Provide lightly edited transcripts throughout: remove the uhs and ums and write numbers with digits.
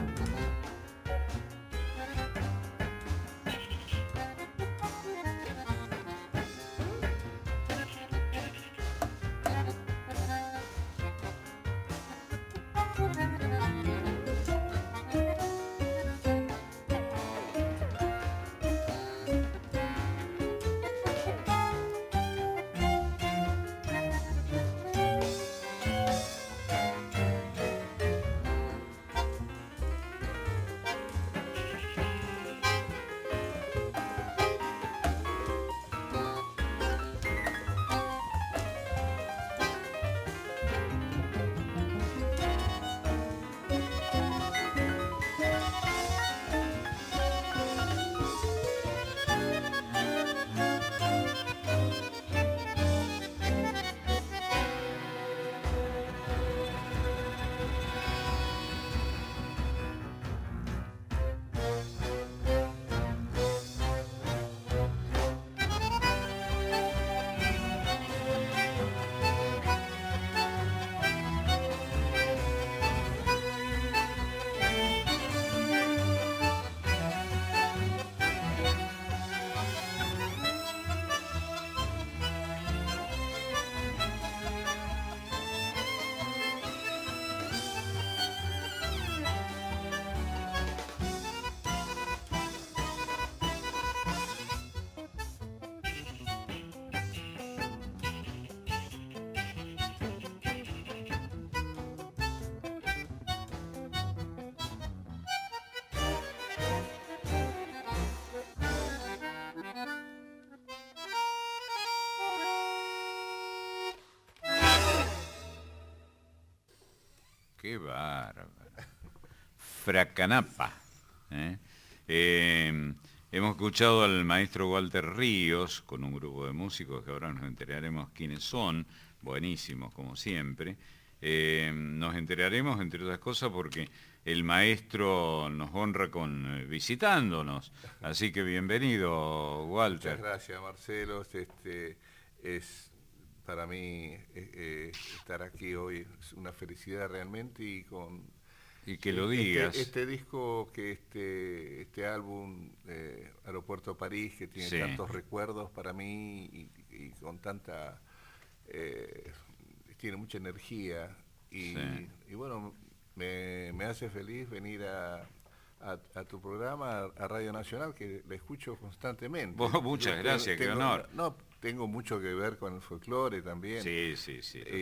Qué bárbaro. Fracanapa. ¿eh? Hemos escuchado al maestro Walter Ríos con un grupo de músicos que ahora nos enteraremos quiénes son, buenísimos como siempre. Nos enteraremos, entre otras cosas, porque el maestro nos honra con visitándonos. Así que bienvenido, Walter. Muchas gracias, Marcelo. Es para mí estar aquí hoy es una felicidad realmente y que lo digas. Este disco, este álbum, Aeropuerto París, que tiene tantos recuerdos para mí y con tanta... tiene mucha energía y bueno, me hace feliz venir a tu programa, a Radio Nacional, que le escucho constantemente. Muchas gracias, qué honor. Tengo mucho que ver con el folclore también. Sí.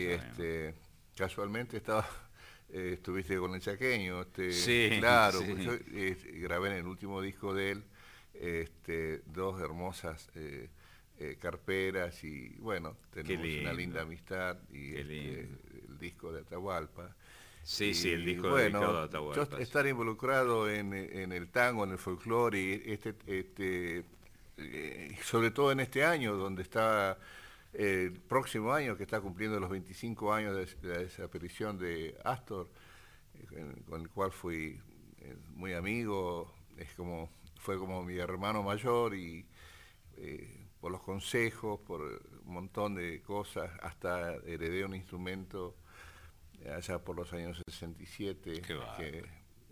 Casualmente estuviste con el Chaqueño, sí, claro, sí. Yo grabé en el último disco de él dos hermosas carperas y bueno, tenemos una linda amistad y el disco de Atahualpa. Sí, el disco dedicado a Atahualpa. Yo estar involucrado en el tango, en el folclore y sobre todo en este año, donde está el próximo año, que está cumpliendo los 25 años de la desaparición de Astor, con el cual fui muy amigo, fue como mi hermano mayor y por los consejos, por un montón de cosas, hasta heredé un instrumento allá por los años 67, que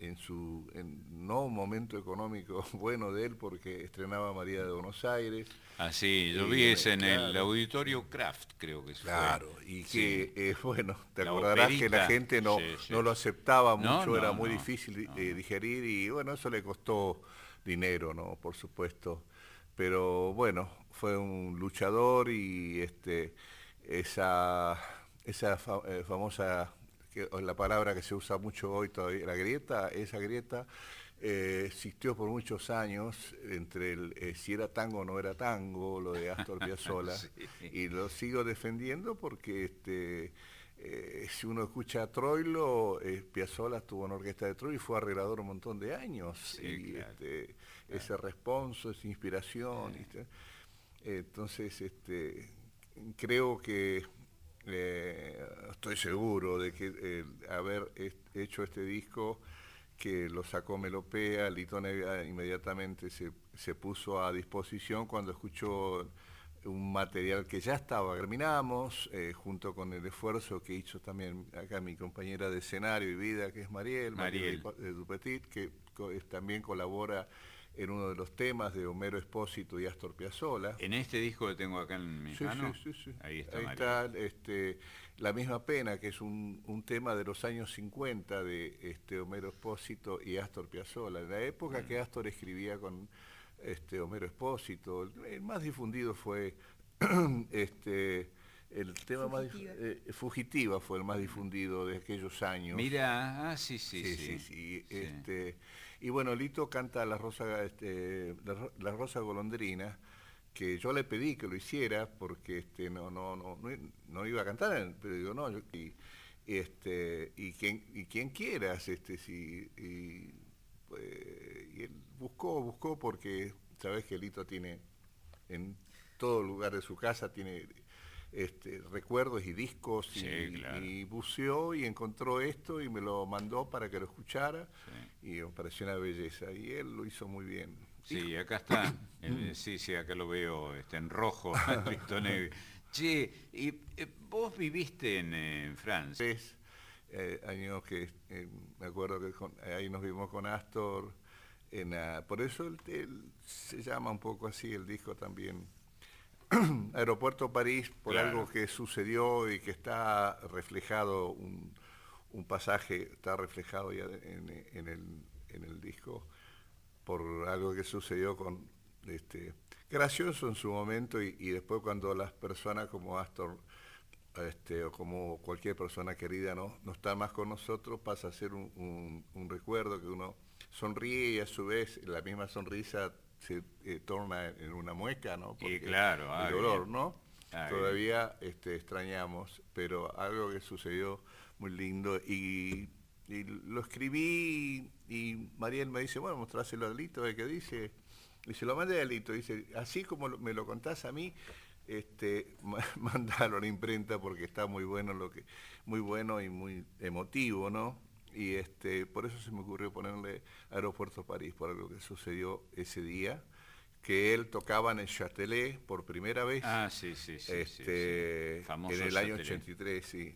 no un momento económico bueno de él, porque estrenaba María de Buenos Aires. Sí, yo vi ese en el Auditorio Kraft, creo que fue. Claro, y que, bueno, te acordarás que la gente no lo aceptaba mucho, era muy difícil digerir, y bueno, eso le costó dinero, ¿no? Por supuesto. Pero bueno, fue un luchador y esa famosa... la palabra que se usa mucho hoy todavía, esa grieta existió por muchos años entre si era tango o no era tango, lo de Astor Piazzolla, y lo sigo defendiendo porque si uno escucha a Troilo, Piazzolla estuvo en orquesta de Troilo y fue arreglador un montón de años, ese responso, esa inspiración, entonces creo que estoy seguro de que haber hecho este disco, que lo sacó Melopea, Lito Nevia inmediatamente se puso a disposición cuando escuchó un material que ya estaba. Terminamos, junto con el esfuerzo que hizo también acá mi compañera de escenario y vida, que es Mariel Dupetit, que también colabora en uno de los temas de Homero Espósito y Astor Piazzolla. En este disco que tengo acá en mi mano, sí. Ahí está, ahí está La misma pena, que es un tema de los años 50 de Homero Espósito y Astor Piazzolla. En la época que Astor escribía con Homero Espósito, el más difundido fue el tema Fugitiva fue el más difundido de aquellos años. Mira, sí. Y bueno, Lito canta La Rosa Golondrina, que yo le pedí que lo hiciera porque no iba a cantar, pero digo, no, y quien quieras, y él buscó porque sabes que Lito tiene en todo lugar de su casa tiene recuerdos y discos, claro. Y buceó y encontró esto y me lo mandó para que lo escuchara, y me pareció una belleza, y él lo hizo muy bien. Sí, acá está, sí, acá lo veo en rojo, negro. Che, y vos viviste en Francia. Años que me acuerdo que ahí nos vimos con Astor, por eso se llama un poco así el disco también, Aeropuerto París, por claro. Algo que sucedió y que está reflejado, un pasaje está reflejado ya en el disco, por algo que sucedió con gracioso en su momento, y después cuando las personas como Astor o como cualquier persona querida no está más con nosotros, pasa a ser un recuerdo que uno sonríe, y a su vez la misma sonrisa se torna en una mueca, ¿no? Porque claro, el dolor, bien. ¿No? Todavía extrañamos, pero algo que sucedió muy lindo, y lo escribí, y Mariel me dice, bueno, mostráselo a Lito, ¿qué dice? Y se lo mandé a Lito, dice, así como me lo contás a mí, mandalo a la imprenta porque está muy bueno muy bueno y muy emotivo, ¿no? Y por eso se me ocurrió ponerle Aeropuerto París, por algo que sucedió ese día, que él tocaba en el Châtelet por primera vez. Sí. Famoso en el año 83, sí.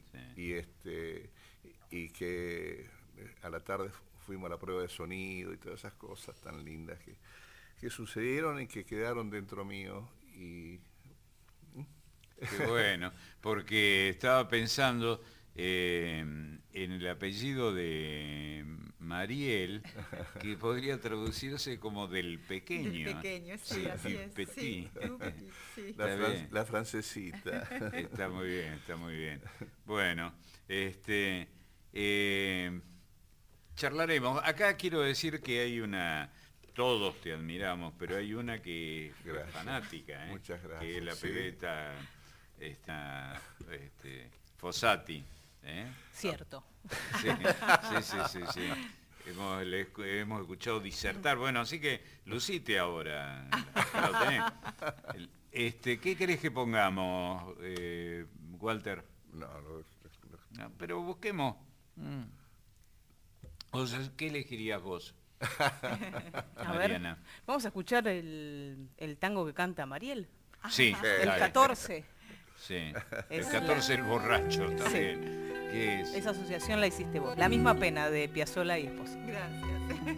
Y que a la tarde fuimos a la prueba de sonido y todas esas cosas tan lindas que sucedieron y que quedaron dentro mío. Y qué bueno, porque estaba pensando en el apellido de Mariel, que podría traducirse como del pequeño. Del pequeño, sí, así es. Petit. Sí. La francesita. Está muy bien. Bueno, charlaremos. Acá quiero decir que hay todos te admiramos, pero hay una que es fanática, Muchas gracias. Que es la pebeta Fossati. Cierto. Sí. Hemos escuchado disertar. Bueno, así que lucite ahora. Lo tenés. ¿Qué querés que pongamos, Walter? No, pero busquemos. O sea, ¿qué elegirías vos? Mariana. Ver, vamos a escuchar el tango que canta Mariel. Sí. El 14. Sí. El 14 el borracho también. Sí. ¿Qué es? Esa asociación la hiciste vos. La misma pena de Piazzolla y Espósito. Gracias.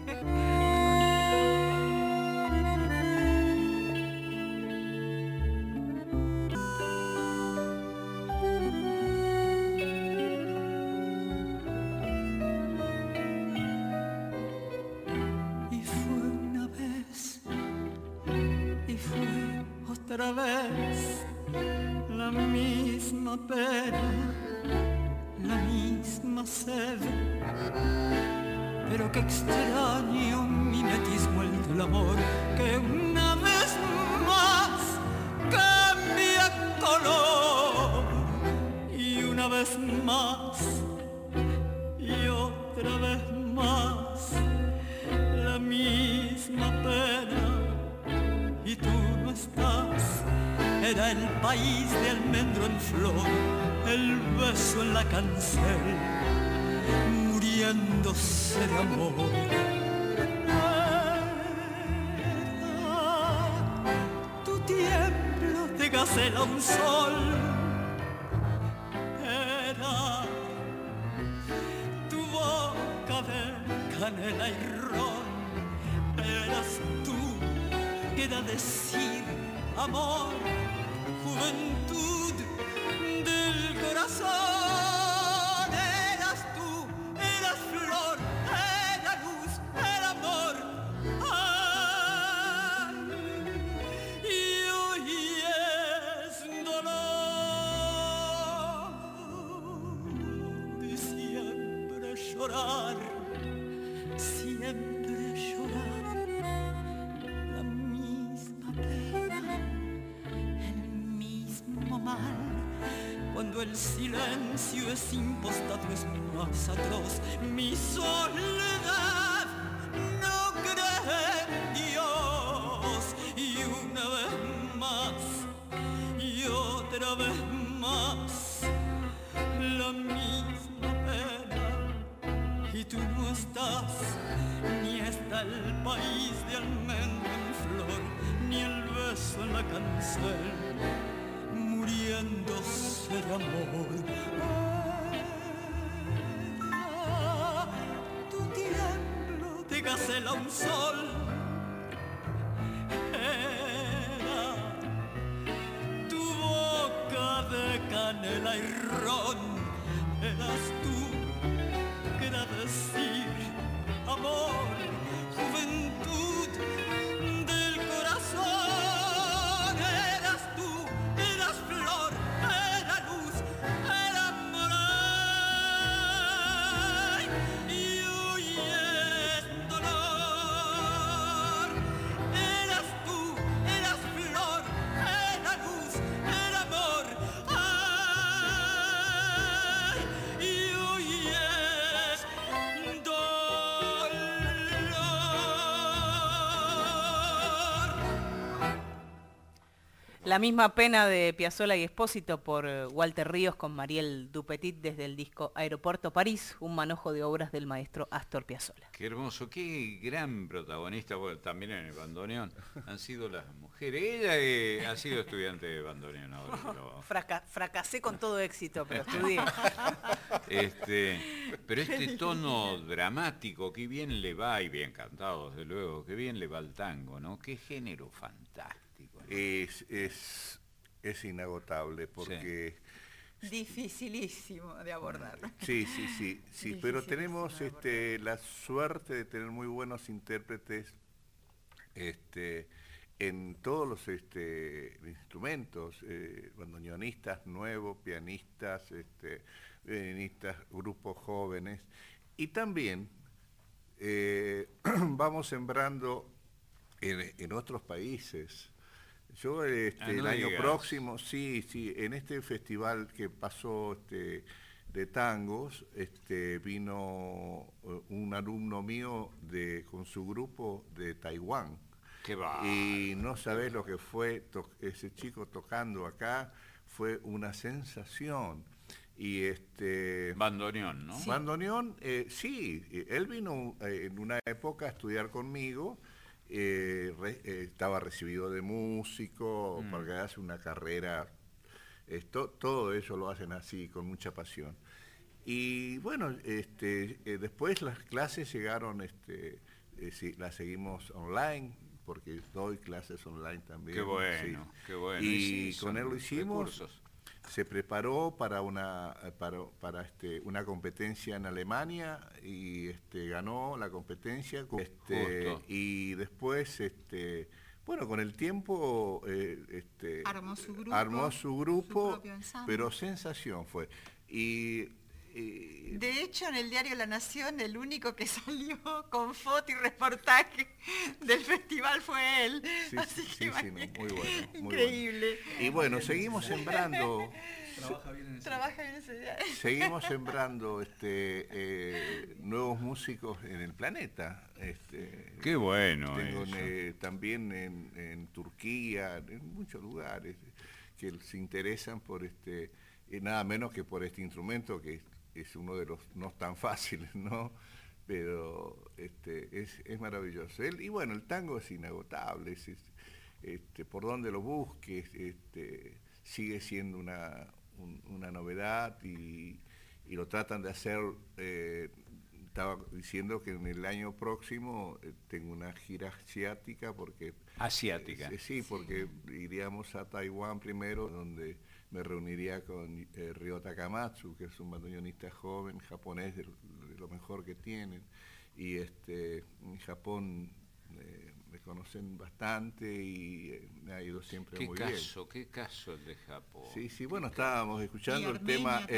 Otra vez la misma pena, la misma sed, pero qué extraño mimetismo el del amor, que una vez más cambia color, y una vez más y otra vez más la misma pena, y tú no estás. Era el país de almendro en flor, el beso en la cancel, muriéndose de amor. Tu tiemblo de gacela un sol. Era tu boca de canela y ron. Eras tú, queda decir amor, juventud del corazón. Eras tú, eras flor, era luz, era amor. Ay, y hoy es dolor de siempre llorar, siempre llorar. La misma pena, el mismo mal. Cuando el silencio es impostado es más atroz. Mi soledad no cree en Dios. Y una vez más y otra vez más la misma pena. Y tú no estás, ni está el país de almendro en flor, ni el beso en la cancel, muriéndose de amor. Era tu tiemblo de gacela un sol. Era tu boca de canela y ron. Eras tú, que era decir amor, juventud del corazón. Eras tú, eras flor, era luz, era amor. Ay, y hoy es dolor. Eras tú, eras flor, era luz, era amor. Ay, y hoy es dolor. La misma pena de Piazzolla y Espósito por Walter Ríos con Mariel Dupetit desde el disco Aeropuerto París, un manojo de obras del maestro Astor Piazzolla. Qué hermoso, qué gran protagonista, bueno, también en el bandoneón, han sido las mujeres. Ella ha sido estudiante de bandoneón ahora. Fracasé con todo éxito, pero estudié. Pero este tono dramático, qué bien le va, y bien cantado, desde luego, qué bien le va al tango, ¿no? Qué género fantástico. Es inagotable porque... Sí. Dificilísimo de abordar. Sí, pero tenemos la suerte de tener muy buenos intérpretes en todos los instrumentos, bandoneonistas nuevos, pianistas, violinistas, grupos jóvenes, y también vamos sembrando en otros países. Yo el año próximo, en este festival que pasó de tangos, vino un alumno mío con su grupo de Taiwán. ¡Qué va! Y no sabés lo que fue ese chico tocando acá, fue una sensación. Y bandoneón, ¿no? Sí. Bandoneón, sí, él vino en una época a estudiar conmigo. Estaba recibido de músico, porque hace una carrera, todo eso lo hacen así, con mucha pasión. Y bueno, después las clases llegaron, las seguimos online, porque doy clases online también. Qué bueno, sí. Qué bueno. Y con él lo hicimos. Recursos. Se preparó para una competencia en Alemania y ganó la competencia. Y después, bueno, con el tiempo armó su grupo, pero sensación fue. De hecho, en el diario La Nación, el único que salió con foto y reportaje del festival fue él. Sí, muy bueno. Increíble. Muy bueno. Y bueno, seguimos sembrando. Trabaja bien ese día. Seguimos sembrando nuevos músicos en el planeta. Qué bueno. Tengo también en Turquía, en muchos lugares, que se interesan por nada menos que por este instrumento que es uno de los no tan fáciles, ¿no? Pero es maravilloso. Y bueno, el tango es inagotable, por donde lo busques, sigue siendo una novedad y lo tratan de hacer. Estaba diciendo que en el año próximo tengo una gira asiática porque... Asiática. Sí, porque iríamos a Taiwán primero, donde me reuniría con Ryo Takamatsu, que es un bandoneonista joven japonés de lo mejor que tienen. Y en Japón me conocen bastante y me ha ido siempre muy bien. ¿Qué caso el de Japón? Sí, bueno, estábamos escuchando el tema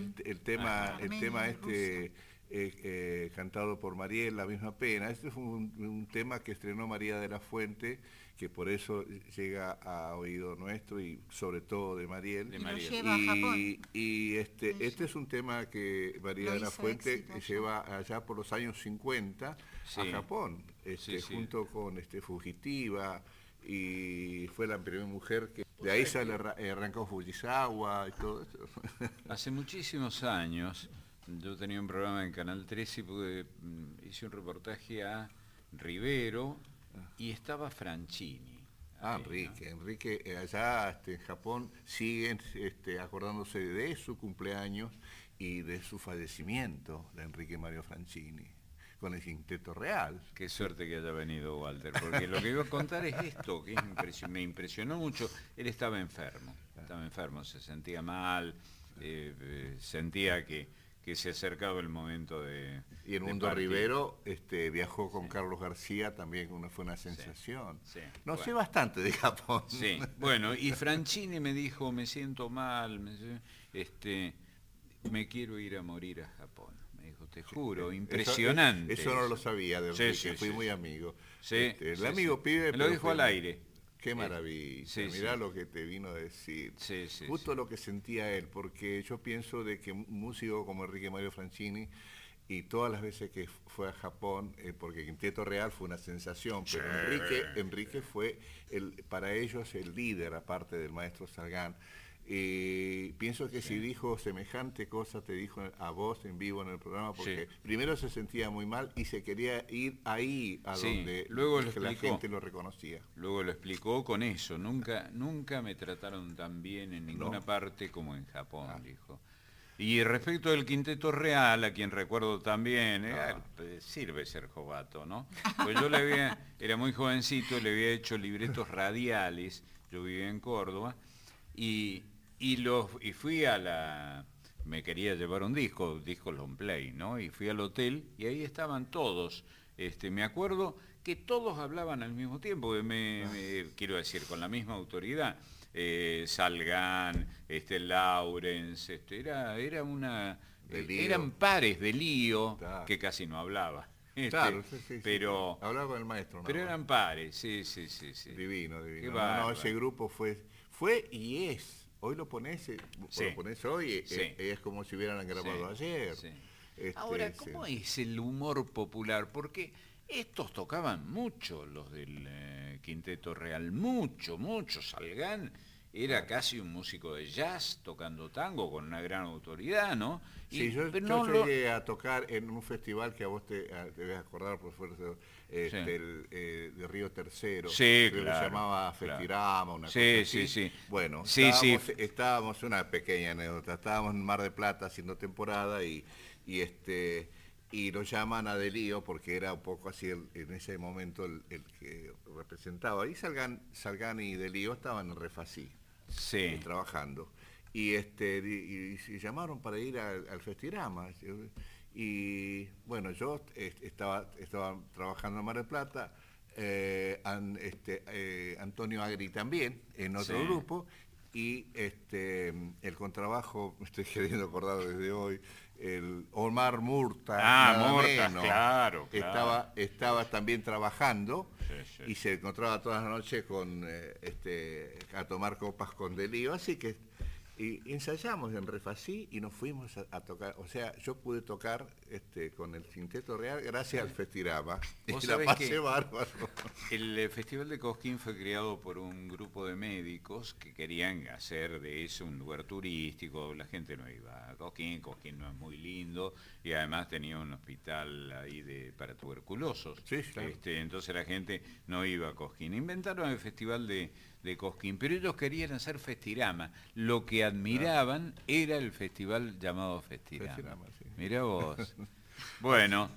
cantado por Mariel, La misma pena. Este fue un tema que estrenó María de la Fuente, que por eso llega a oído nuestro y sobre todo de Mariel. Y lo lleva a Japón. Y este es un tema que María de la Fuente lleva allá por los años 50 a Japón, junto con Fugitiva, y fue la primera mujer que... De ahí arrancó Fujisawa y todo eso. Hace muchísimos años yo tenía un programa en Canal 13 y hice un reportaje a Rivero y estaba Franchini. Enrique allá en Japón siguen acordándose de su cumpleaños y de su fallecimiento, de Enrique Mario Franchini, con el Quinteto Real. Qué suerte que haya venido Walter, porque lo que iba a contar es esto, que me impresionó mucho. Él estaba enfermo, se sentía mal, sentía que se acercaba el momento de... Y el Mundo Rivero viajó con Carlos García, también fue una sensación. Sé bastante de Japón. Sí, bueno, y Franchini me dijo, me siento mal, me quiero ir a morir a Japón. Me dijo, te juro, impresionante. Eso no lo sabía de Enrique, fui muy amigo. El amigo pibe... Me lo dijo al aire. Qué maravilla, mirá lo que te vino a decir. Justo lo que sentía él, porque yo pienso de que un músico como Enrique Mario Franchini, y todas las veces que fue a Japón, porque Quinteto Real fue una sensación, pero Enrique fue para ellos el líder, aparte del maestro Salgán. Pienso que si dijo semejante cosa, te dijo a vos en vivo en el programa, porque primero se sentía muy mal y se quería ir ahí a donde la gente lo reconocía. Luego lo explicó con eso, nunca me trataron tan bien en ninguna parte como en Japón, dijo. Y respecto del Quinteto Real, a quien recuerdo también, sirve ser jovato, ¿no? Pues yo era muy jovencito, le había hecho libretos radiales, yo vivía en Córdoba, y fui me quería llevar un disco long play, ¿no? Y fui al hotel y ahí estaban todos. Me acuerdo que todos hablaban al mismo tiempo, quiero decir, con la misma autoridad. Salgán, Laurens, eran pares de Lío, que casi no hablaba. Pero hablaba con el maestro. Pero eran pares, sí. Divino. Ese grupo fue y es. Hoy lo pones hoy, es como si hubieran grabado ayer. Ahora, ¿cómo es el humor popular? Porque estos tocaban mucho, los del Quinteto Real, mucho. Salgán era casi un músico de jazz tocando tango con una gran autoridad, ¿no? Yo llegué a tocar en un festival que a vos te debes acordar, por suerte, de Río Tercero, que se llamaba Festirama, una cosa así. Sí. Bueno, estábamos, una pequeña anécdota, estábamos en Mar del Plata haciendo temporada y lo llaman a Delío porque era un poco así en ese momento el que representaba. Y Salgán y Delío estaban en Refasí, trabajando. Y llamaron para ir al Festirama. Y bueno, yo estaba trabajando en Mar del Plata, Antonio Agri también, en otro grupo, y el contrabajo, me estoy queriendo acordar desde hoy, el Omar Murta, claro. Estaba también trabajando y se encontraba todas las noches a tomar copas con Delío, así que Y ensayamos en Refasí y nos fuimos a tocar. O sea, yo pude tocar con el Quinteto Real gracias al Festirama. Y la pasé bárbaro. El Festival de Cosquín fue creado por un grupo de médicos que querían hacer de eso un lugar turístico. La gente no iba a Cosquín no es muy lindo y además tenía un hospital ahí para tuberculosos. Sí, claro. Entonces la gente no iba a Cosquín. Inventaron el Festival de Cosquín, pero ellos querían hacer Festirama. Lo que admiraban era el festival llamado Festirama. Sí. Mirá vos. Bueno.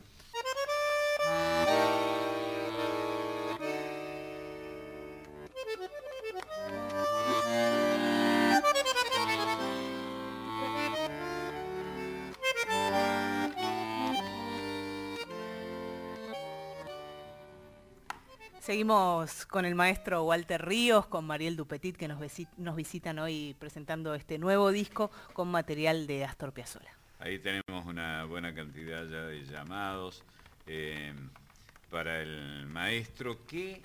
Seguimos con el maestro Walter Ríos, con Mariel Dupetit, que nos visitan hoy presentando este nuevo disco con material de Astor Piazzolla. Ahí tenemos una buena cantidad ya de llamados para el maestro que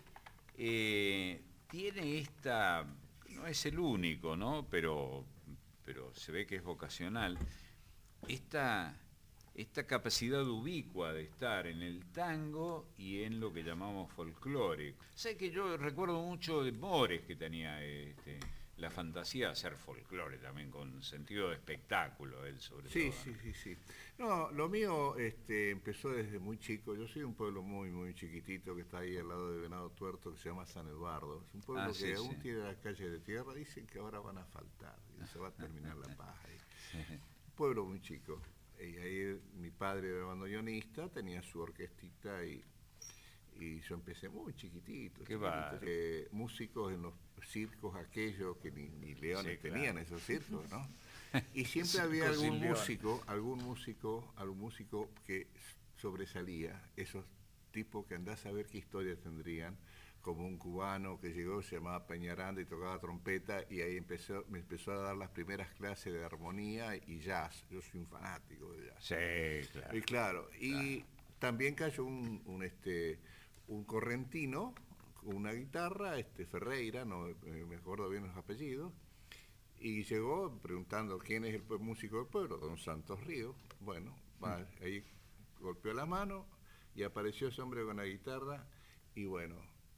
tiene esta, no es el único, ¿no? Pero se ve que es vocacional, esta capacidad ubicua de estar en el tango y en lo que llamamos folclore. Sé que yo recuerdo mucho de Mores, que tenía la fantasía de hacer folclore también, con sentido de espectáculo, él sobre todo. Sí. No, lo mío empezó desde muy chico. Yo soy de un pueblo muy, muy chiquitito que está ahí al lado de Venado Tuerto, que se llama San Eduardo. Es un pueblo que aún tiene las calles de tierra. Dicen que ahora van a faltar y se va a terminar la paz ahí. Un pueblo muy chico. Y ahí mi padre era bandoneonista, tenía su orquestita y yo empecé muy chiquitito. Músicos en los circos aquellos que ni leones tenían, esos circos, ¿no? Y siempre había algún músico que sobresalía, esos tipos que andás a ver qué historia tendrían, como un cubano que llegó, se llamaba Peñaranda y tocaba trompeta, y ahí me empezó a dar las primeras clases de armonía y jazz. Yo soy un fanático de jazz. Sí, claro. Y también cayó un correntino con una guitarra, Ferreira, no me acuerdo bien los apellidos, y llegó preguntando quién es el músico del pueblo, don Santos Ríos. Bueno, ahí golpeó la mano y apareció ese hombre con la guitarra, y bueno,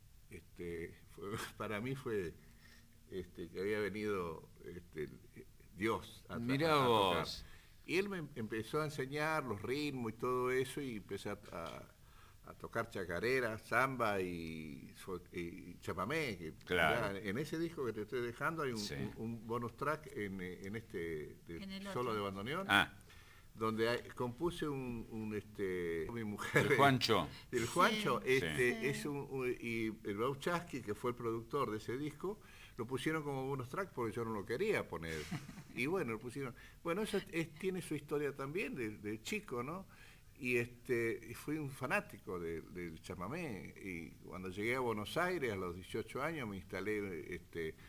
para mí fue que había venido Dios a tocar. Y él me empezó a enseñar los ritmos y todo eso, y empecé a tocar chacarera, samba y chamamé. Que claro. En ese disco que te estoy dejando hay un bonus track en solo de bandoneón. Donde compuse mi mujer, el Juancho. El Juancho, y el Bauchaski, que fue el productor de ese disco, lo pusieron como bonus track porque yo no lo quería poner. Y bueno, lo pusieron. Bueno, eso tiene su historia también de chico, ¿no? Y fui un fanático del chamamé. Y cuando llegué a Buenos Aires a los 18 años me instalé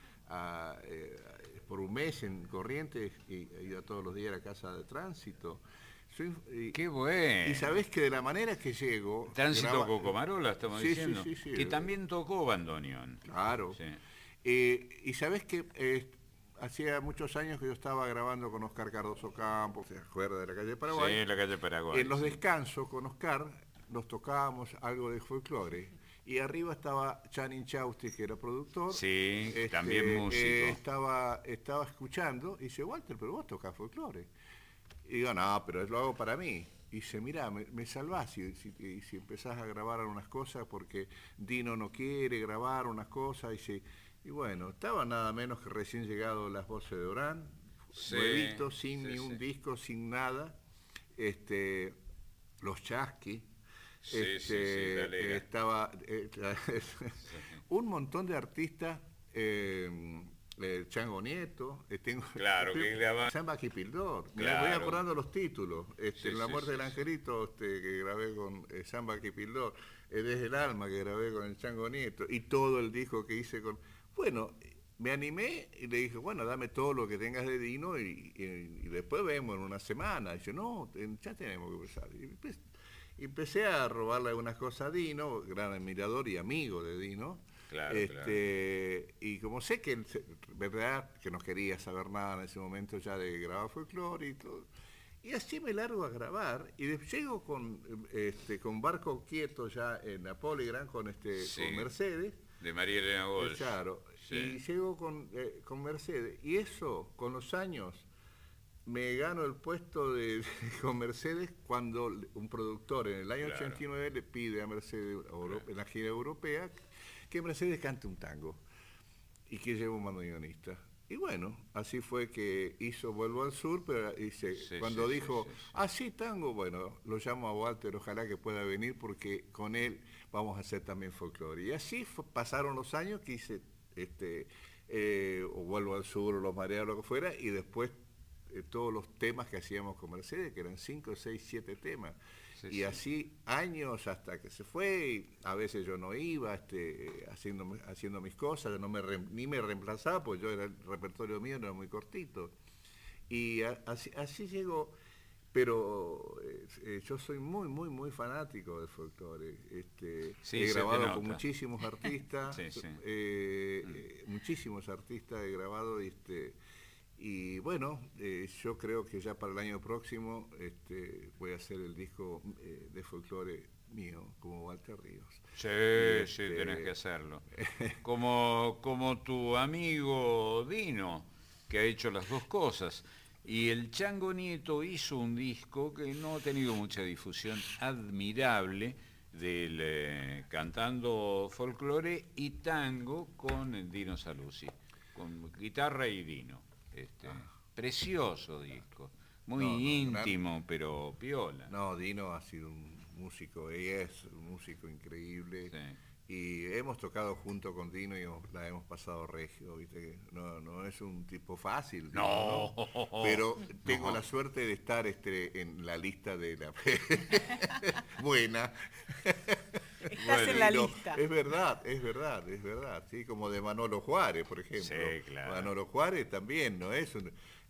por un mes en Corrientes, y iba todos los días a la casa de tránsito. ¡Qué bueno! Y sabés que de la manera que llego... Tránsito Cocomarola, estamos diciendo. Sí, que también tocó bandoneón. Claro. Sí. Y sabés que hacía muchos años que yo estaba grabando con Oscar Cardoso Campos, ¿se acuerda de la calle Paraguay? Sí, la calle Paraguay. En los descansos con Oscar nos tocábamos algo de folclore. Y arriba estaba Chanin Chausti, que era productor. Sí, también músico. Estaba escuchando y dice, Walter, pero vos tocás folclore. Y digo, no, pero lo hago para mí. Y dice, mirá, me salvás si empezás a grabar algunas cosas, porque Dino no quiere grabar unas cosas. Y bueno, estaba nada menos que recién llegado Las Voces de Orán, nuevito, sin ni un disco, sin nada. Los Chasqui. Estaba un montón de artistas, Chango Nieto, claro, que Samba Kipildor, claro. Me voy acordando los títulos, La Muerte del Angelito, que grabé con Samba Kipildor, Desde el Alma, que grabé con el Chango Nieto, y todo el disco que hice con... Bueno, me animé y le dije, bueno, dame todo lo que tengas de Dino y después vemos en una semana. Y dice, no, ya tenemos que empezar. Y empecé a robarle algunas cosas a Dino, gran admirador y amigo de Dino, Claro, Y como sé que, verdad, que no quería saber nada en ese momento ya de grabar folclore y todo, y así me largo a grabar, y llego con Barco Quieto ya en la Polygram con Mercedes. De María Elena Walsh. Claro, sí. Y llego con Mercedes, y eso, con los años, me gano el puesto con Mercedes cuando un productor en el año 89 le pide a Mercedes, en la gira europea, que Mercedes cante un tango y que lleve un bandoneonista. Y bueno, así fue que hizo Vuelvo al Sur, pero cuando dijo, sí, tango, bueno, lo llamo a Walter, ojalá que pueda venir porque con él vamos a hacer también folclore. Y así pasaron los años que hice o Vuelvo al Sur o Los Mareados, lo que fuera, y después todos los temas que hacíamos con Mercedes, que eran 5, 6, 7 temas. Y así años hasta que se fue, y a veces yo no iba haciendo mis cosas, ni me reemplazaba, pues el repertorio mío era muy cortito. Y así llegó, pero yo soy muy, muy, muy fanático del folclore. He grabado con muchísimos artistas, muchísimos artistas he grabado, y bueno, yo creo que ya para el año próximo voy a hacer el disco de folclore mío, como Walter Ríos. Sí, tenés que hacerlo. Como tu amigo Dino, que ha hecho las dos cosas. Y el Chango Nieto hizo un disco que no ha tenido mucha difusión, admirable, cantando folclore y tango con Dino Saluzzi, con guitarra y Dino. Precioso disco, muy íntimo, pero piola. No, Dino ha sido un músico, es un músico increíble. Y hemos tocado junto con Dino y la hemos pasado regio, ¿viste? No es un tipo fácil, Dino, ¿no? Pero tengo la suerte de estar en la lista de la buena. Estás en la lista. Es verdad, sí, como de Manolo Juárez, por ejemplo. Sí, claro. Manolo Juárez también, ¿no? Es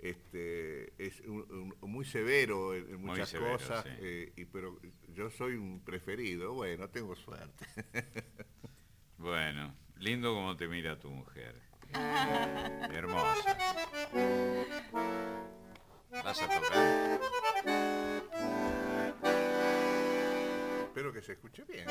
muy severo en muchas cosas, pero yo soy un preferido, bueno, tengo suerte. Bueno, lindo como te mira tu mujer. Hermosa. ¿Vas a tocar? Espero que se escuche bien.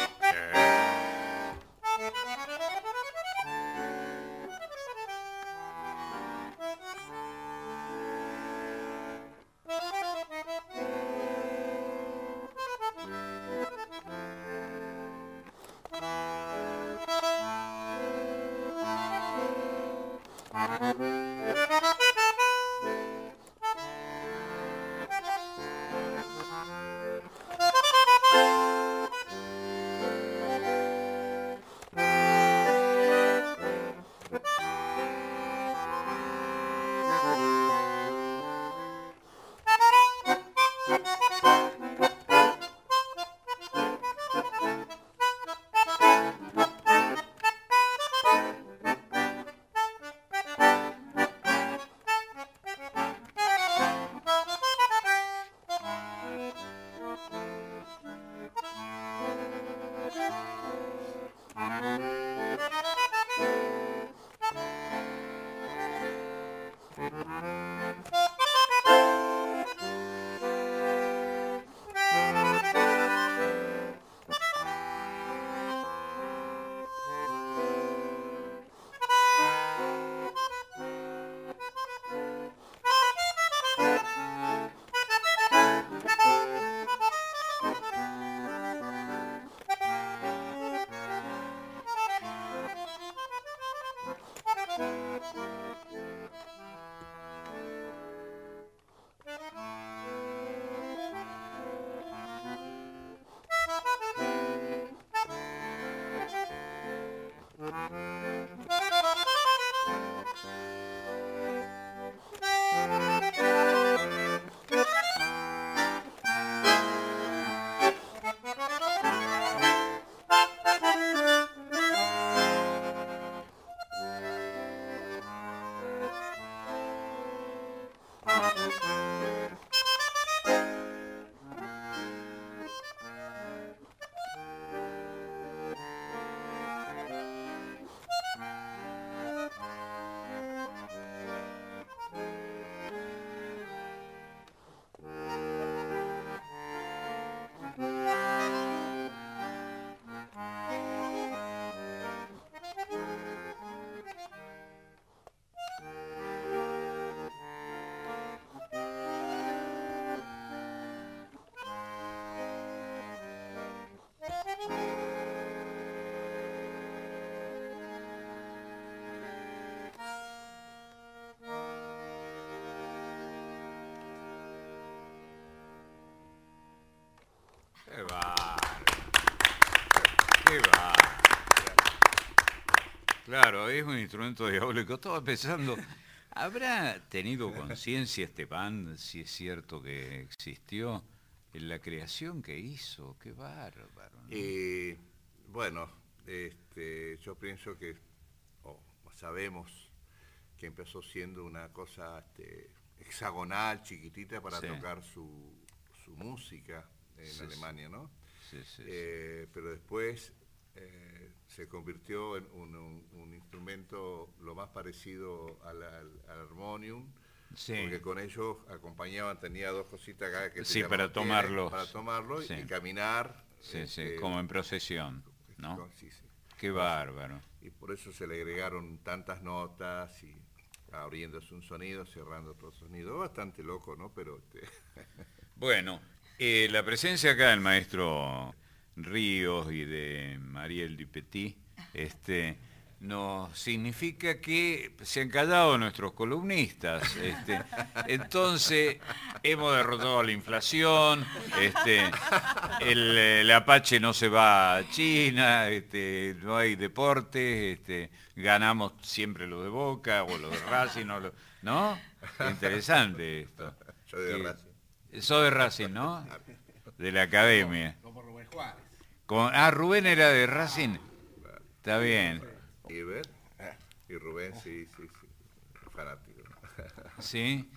Qué va. Claro, es un instrumento diabólico. Estaba pensando, ¿habrá tenido conciencia este band, si es cierto que existió, en la creación que hizo? Qué bárbaro, ¿no? Bueno, yo pienso que sabemos que empezó siendo una cosa hexagonal, chiquitita, para tocar su música en Alemania, ¿no? Sí. Pero después se convirtió en un instrumento lo más parecido al armonium, porque con ellos acompañaban, tenía dos cositas acá que para tomarlo y caminar. Como en procesión, ¿no? Sí. Qué bárbaro. Y por eso se le agregaron tantas notas y abriéndose un sonido, cerrando otro sonido. Bastante loco, ¿no? Pero Bueno, la presencia acá del maestro Ríos y de Mariel Dupetit nos significa que se han callado nuestros columnistas. Entonces, hemos derrotado la inflación, el Apache no se va a China, no hay deportes, ganamos siempre lo de Boca o lo de Racing, ¿no? Interesante esto. Yo de Racing. Sos de Racing, ¿no? De la academia. Como Rubén Juárez. Rubén era de Racing. Está bien. Y Rubén, sí, fanático. Sí,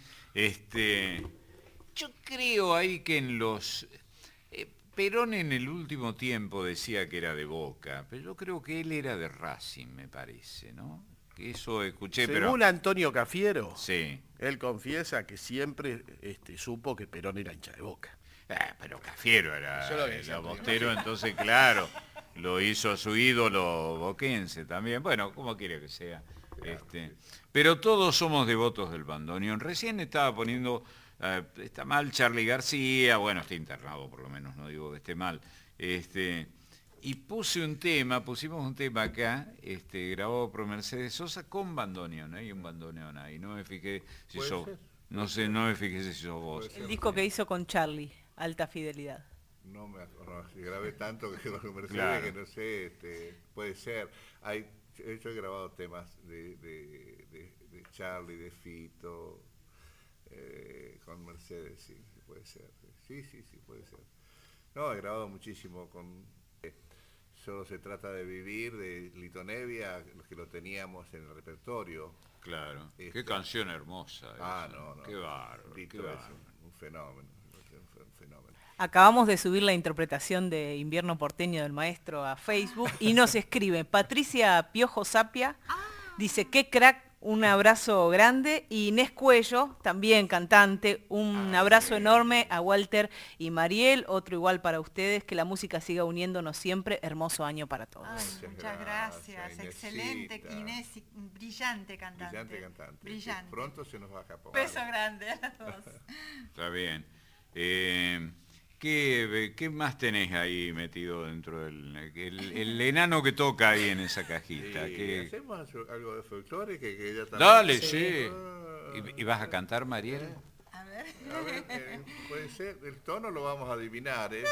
yo creo ahí que en los... Perón en el último tiempo decía que era de Boca, pero yo creo que él era de Racing, me parece, ¿no? Que eso escuché, Según Antonio Cafiero, sí, él confiesa que siempre supo que Perón era hincha de Boca. Pero Cafiero era bostero, entonces claro, lo hizo a su ídolo boquense también. Bueno, como quiere que sea. Pero todos somos devotos del bandoneón. Recién estaba poniendo, está mal Charly García, bueno, está internado por lo menos, no digo que esté mal. Y pusimos un tema acá, grabado por Mercedes Sosa con bandoneón, hay un bandoneón ahí, no me fijé si sos, no me fijé si sos vos. El disco que hizo con Charly, Alta Fidelidad. No me acuerdo, si grabé tanto que con Mercedes, claro, que no sé, puede ser. Yo he grabado temas de Charly, de Fito, con Mercedes, sí, puede ser. Sí, puede ser. No, he grabado muchísimo con... Solo se trata de vivir, de Lito-Nevia, los que lo teníamos en el repertorio. Claro, qué canción hermosa. No. Qué bárbaro. Lito es un fenómeno. Acabamos de subir la interpretación de Invierno Porteño del maestro a Facebook y nos escribe Patricia Piojo Sapia, dice, qué crack, un abrazo grande, y Inés Cuello, también cantante, un abrazo enorme a Walter y Mariel, otro igual para ustedes, que la música siga uniéndonos siempre, hermoso año para todos. Muchas gracias, excelente, Inés, brillante cantante. Brillante. Pronto se nos va a Japón. Beso grande a las dos. Está bien. ¿Qué más tenés ahí metido dentro el enano que toca ahí en esa cajita? ¿Hacemos algo de folclore? Que ella también... Dale, sí. ¿Y vas a cantar, Mariel? A ver, puede ser, el tono lo vamos a adivinar, ¿eh?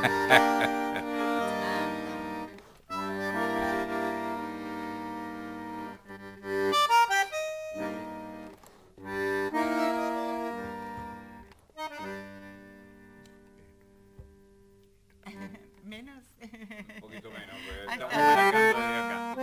menos. Un poquito menos, porque estamos arrancando de acá.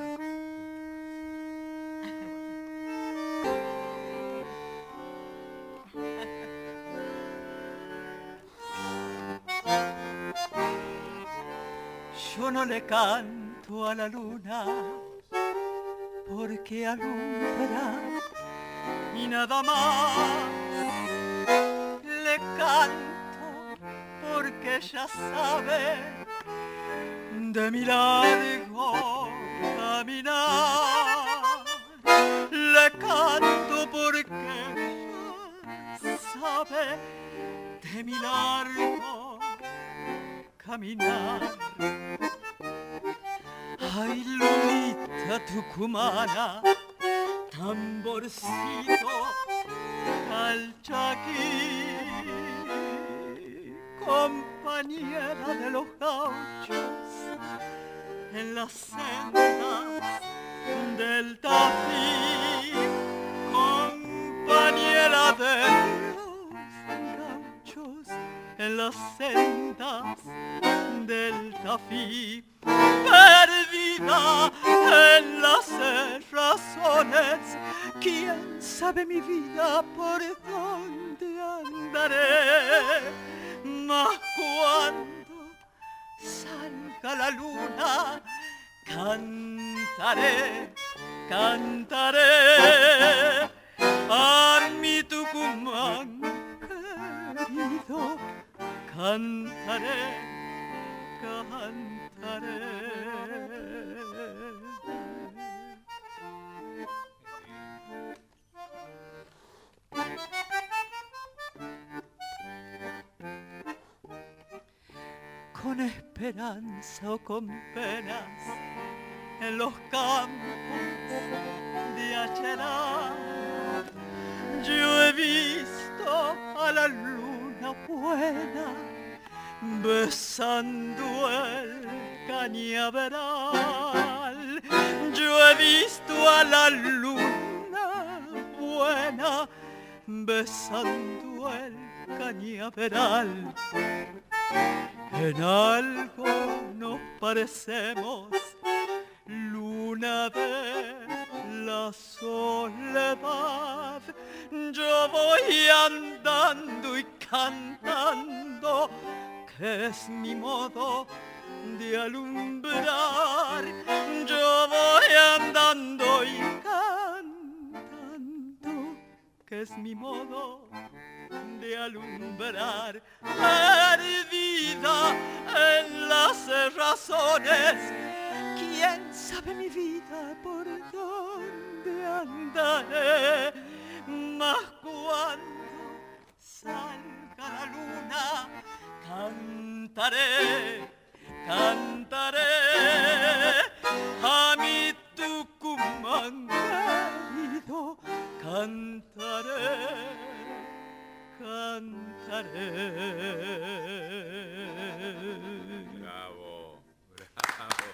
Yo no le canto a la luna porque alumbra y nada más. Le canto porque ella sabe de mi largo caminar. Le canto porque ella sabe de mi largo caminar. Ay, lunita tucumana, tamborcito calchaquí, compañera de los gauchos en las sendas del Tafí, compañera de los gauchos en las sendas del Tafí, perdida en las razones, quién sabe mi vida por dónde andaré, mas cuando salga la luna cantaré, cantaré a mi Tucumán querido, cantaré, cantaré. Con esperanza o con penas en los campos de Acherá, yo he visto a la luna buena besando el cañaveral. Yo he visto a la luna buena besando el cañaveral. En algo nos parecemos, luna de la soledad. Yo voy andando y cantando, que es mi modo de alumbrar. Yo voy andando y cantando, que es mi modo de alumbrar. Perdida en las razones, quién sabe mi vida por dónde andaré, mas cuando salga la luna cantaré, cantaré a mi Tucumán querido, cantaré, cantaré. Bravo, bravo.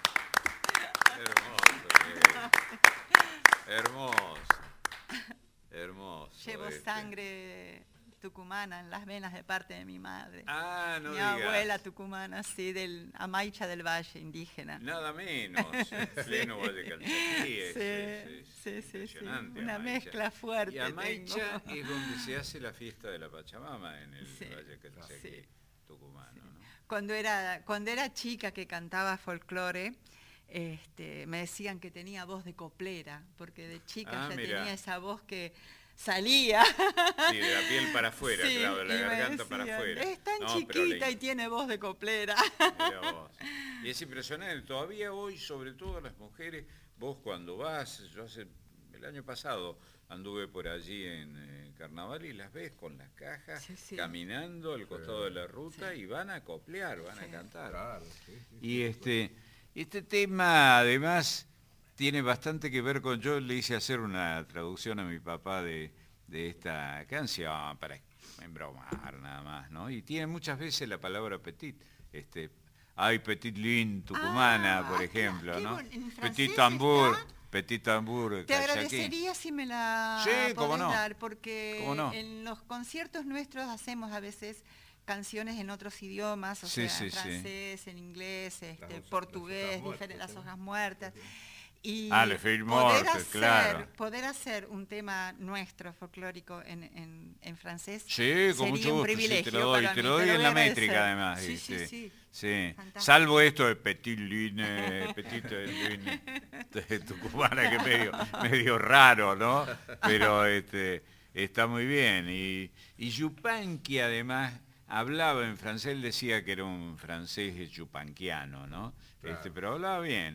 Hermoso, hermoso. Llevo sangre tucumana en las venas de parte de mi madre. Ah, no mi digas. abuela tucumana, sí, del Amaicha del Valle, indígena. Nada menos, en pleno Valle Calchaquí. Sí. Una mezcla fuerte. Y Amaicha tengo. es donde se hace la fiesta de la Pachamama en el Valle Calchaquí tucumano, ¿no? Cuando era chica que cantaba folclore, me decían que tenía voz de coplera, porque de chica tenía esa voz que salía. Sí, de la piel para afuera, sí, claro, de la garganta decían, para afuera. Es tan chiquita y tiene voz de coplera. Mirá vos. Y es impresionante, todavía hoy, sobre todo las mujeres, vos cuando vas, yo el año pasado anduve por allí en Carnaval y las ves con las cajas caminando al costado de la ruta y van a coplear, van a cantar. Claro, y este tema además tiene bastante que ver con, yo le hice hacer una traducción a mi papá de esta canción para embromar nada más, ¿no? Y tiene muchas veces la palabra petit, hay petit lin tucumana, por ejemplo, ¿no? Petit tambour. Petit tambour. Te agradecería si me la podés dar, porque en los conciertos nuestros hacemos a veces canciones en otros idiomas, o sea, en francés, en inglés, portugués, las hojas muertas. Y poder hacer un tema nuestro folclórico en francés sería un privilegio. Sí, te lo doy en la métrica además. Sí. Salvo esto de petit line, de tucumana, que es medio raro, ¿no? Pero está muy bien. Y Yupanqui además hablaba en francés, él decía que era un francés yupanquiano, ¿no? Claro. Pero hablaba bien.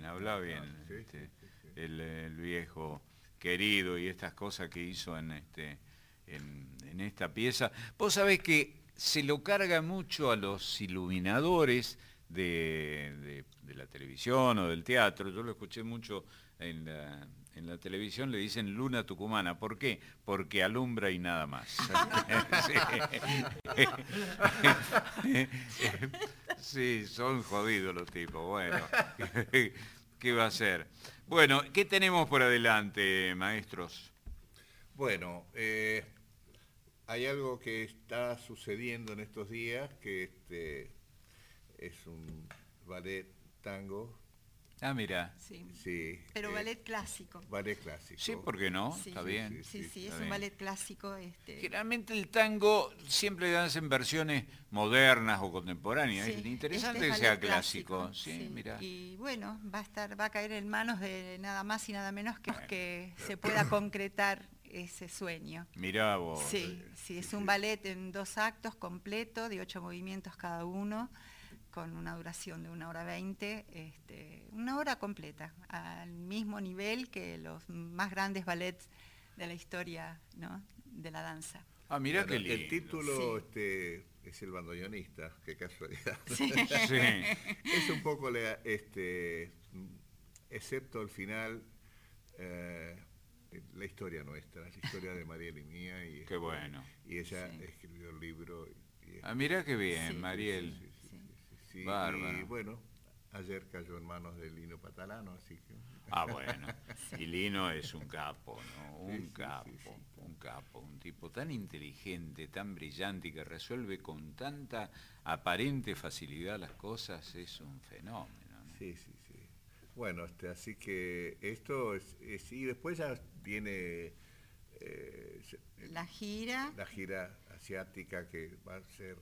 El viejo querido y estas cosas que hizo en esta pieza. Vos sabés que se lo carga mucho a los iluminadores de la televisión o del teatro. Yo lo escuché mucho en la televisión, le dicen luna tucumana. ¿Por qué? Porque alumbra y nada más. Sí, son jodidos los tipos, bueno. ¿Qué va a ser? Bueno, ¿qué tenemos por adelante, maestros? Bueno, hay algo que está sucediendo en estos días, que es un ballet tango. Ah, mira. Sí, pero ballet clásico. Ballet clásico. Sí, ¿por qué no? Sí, está bien. Sí, es un ballet clásico. Generalmente el tango siempre hacen versiones modernas o contemporáneas. Es interesante que sea clásico. Sí, mira. Y bueno, va a caer en manos de nada más y nada menos que se pueda concretar ese sueño. Mirá vos. Sí, es un ballet en 2 actos completo, de 8 movimientos cada uno, con una duración de 1 hora 20, 1 hora completa, al mismo nivel que los más grandes ballets de la historia, ¿no?, de la danza. Ah, mira qué lindo. El título es El bandoneonista, qué casualidad. Sí. Es un poco, excepto el final, la historia nuestra, la historia de Mariel y mía. Y qué bueno. Y ella escribió el libro. Mira qué bien, Mariel. Sí, y bueno, ayer cayó en manos de Lino Patalano, así que... Ah, bueno, y Lino es un capo, ¿no? Un capo, un tipo tan inteligente, tan brillante y que resuelve con tanta aparente facilidad las cosas, es un fenómeno, ¿no? Sí. Bueno, así que esto es y después ya viene... la gira asiática, que va a ser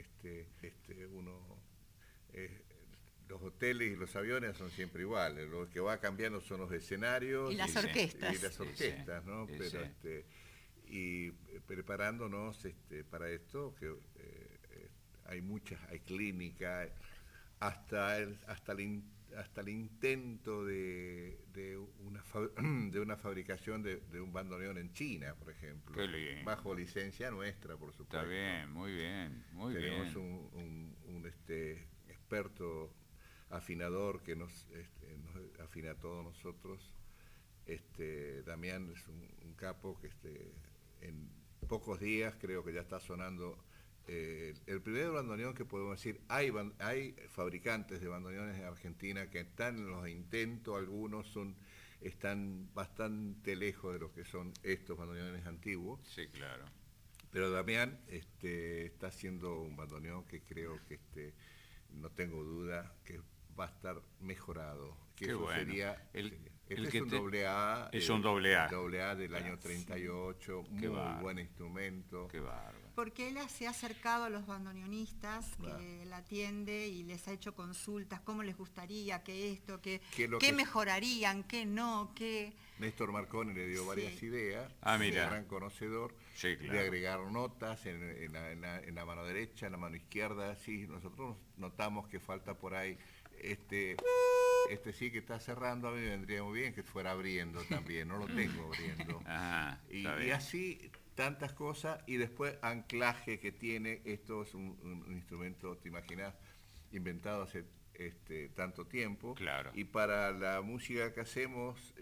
los hoteles y los aviones son siempre iguales, lo que va cambiando son los escenarios y las orquestas. Y las orquestas, ¿no? Pero y preparándonos para esto, que hay clínica, hasta el intento de una fabricación de un bandoneón en China, por ejemplo, bajo licencia nuestra, por supuesto. Está bien, muy bien. Tenemos un experto afinador que nos afina a todos nosotros. Damián es un capo que en pocos días creo que ya está sonando. El primer bandoneón que podemos decir, hay fabricantes de bandoneones en Argentina que están en los intentos, algunos están bastante lejos de lo que son estos bandoneones antiguos. Sí, claro. Pero Damián está haciendo un bandoneón que creo que no tengo duda que va a estar mejorado. Que qué eso bueno. Sería, es un doble A. Es un doble A. Doble A del año 38, muy buen instrumento. Qué bárbaro. Porque él se ha acercado a los bandoneonistas, que la atiende y les ha hecho consultas, cómo les gustaría, qué mejorarían, qué no, qué... Néstor Marconi le dio varias ideas, mira. Gran conocedor, de agregar notas en la mano derecha, en la mano izquierda. Sí, nosotros notamos que falta por ahí sí que está cerrando, a mí me vendría muy bien que fuera abriendo también, no lo tengo abriendo. Y así tantas cosas, y después anclaje que tiene. Esto es un instrumento, te imaginas, inventado hace tanto tiempo. Claro. Y para la música que hacemos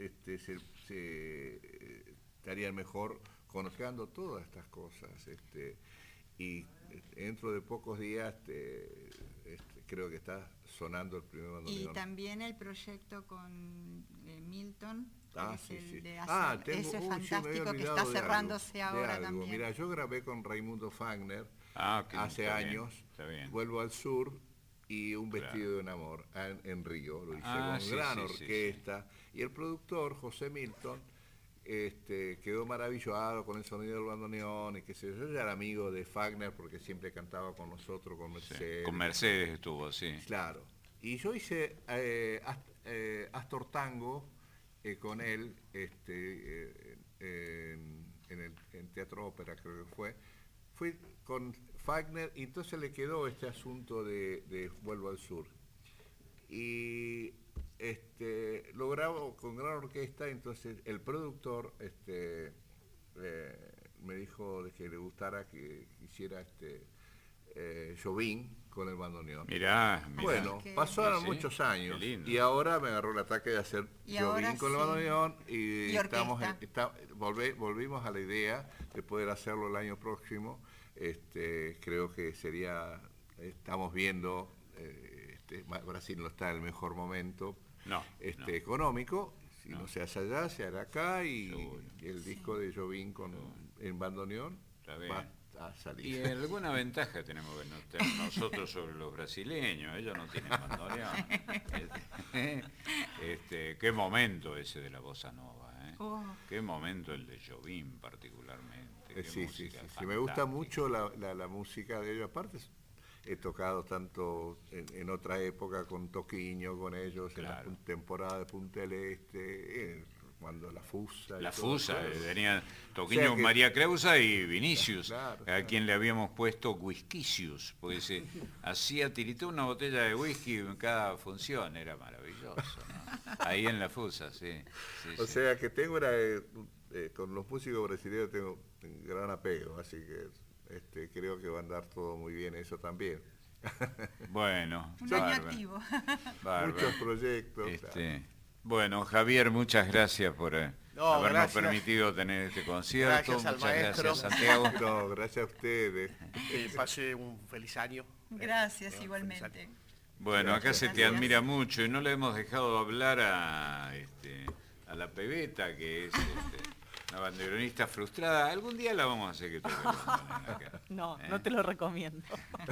estaría mejor conociendo todas estas cosas. Y dentro de pocos días creo que está sonando el primer bandoneón. Y también el proyecto con Milton, ese es fantástico, que está cerrándose ahora también. Mira, yo grabé con Raimundo Fagner hace años, Vuelvo al Sur, y Un vestido de un amor en Río, lo hice con gran orquesta, y el productor, José Milton, quedó maravillado con el sonido del bandoneón, y qué sé yo. Ya era amigo de Fagner porque siempre cantaba con nosotros, con Mercedes. Con Mercedes estuvo, sí. Claro. Y yo hice Astor Tango con él en Teatro Ópera, creo que fue. Fui con Fagner y entonces le quedó este asunto de Vuelvo al Sur. Y lo grabo con gran orquesta. Entonces el productor me dijo de que le gustara que hiciera Jobim con el bandoneón. Mirá. Bueno, pasaron muchos años y ahora me agarró el ataque de hacer Jobim con el bandoneón, y volvimos a la idea de poder hacerlo el año próximo. Creo que estamos viendo, Brasil no está en el mejor momento, económico. Si no se hace allá, se hará acá y el disco de Jobim en bandoneón va a salir. Y alguna ventaja tenemos nosotros sobre los brasileños, ellos no tienen bandoneón. Qué momento ese de la bossa nova, qué momento el de Jobim particularmente. Sí, me gusta mucho la música de ellos, aparte he tocado tanto en otra época con Toquinho, con ellos, claro, en la temporada de Punta del Este, cuando la Fusa. La Fusa, venían Toquinho, María Creusa y Vinicius, claro, a quien le habíamos puesto Whiskycius, porque se hacía tiritó una botella de whisky en cada función, era maravilloso, ¿no? Ahí en la Fusa, sí. O sea que tengo con los músicos brasileños tengo un gran apego, así que creo que va a andar todo muy bien eso también. Bueno, un año activo. Muchos proyectos. Claro. Bueno, Javier, muchas gracias por habernos permitido tener este concierto. Gracias al maestro. Gracias, Santiago. No, gracias a ustedes. Pase un feliz año. Gracias, igualmente. Bueno, acá se te admira mucho y no le hemos dejado hablar a la Pebeta, que es una bandoneonista frustrada. Algún día la vamos a hacer que toque el bandoneón acá. No te lo recomiendo.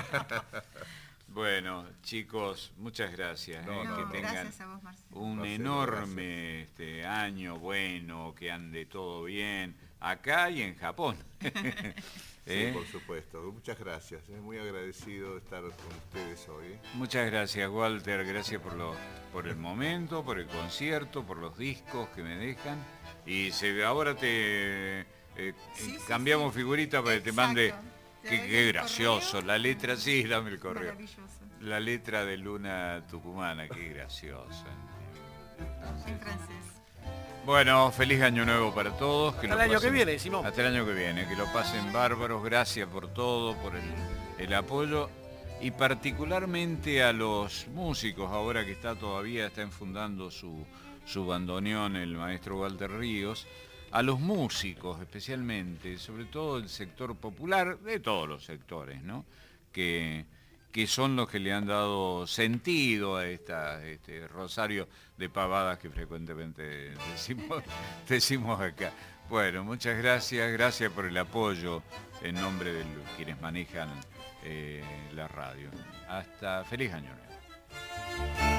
Bueno, chicos, muchas gracias. Que tengan gracias a vos, un enorme año bueno, que ande todo bien, acá y en Japón. Sí, por supuesto. Muchas gracias. Muy agradecido de estar con ustedes hoy. Muchas gracias, Walter. Gracias por el momento, por el concierto, por los discos que me dejan. Y ahora cambiamos figurita para que te mande. Qué gracioso, la letra, sí, dame el correo. La letra de Luna Tucumana, qué graciosa. En francés. Bueno, feliz año nuevo para todos. Hasta el año que viene, Simón. Hasta el año que viene, que lo pasen bárbaros. Gracias por todo, por el apoyo. Y particularmente a los músicos, ahora que está enfundando su bandoneón el maestro Walter Ríos. A los músicos especialmente, sobre todo el sector popular, de todos los sectores, ¿no? Que son los que le han dado sentido a este rosario de pavadas que frecuentemente decimos acá. Bueno, muchas gracias por el apoyo en nombre de quienes manejan la radio. Hasta feliz año nuevo.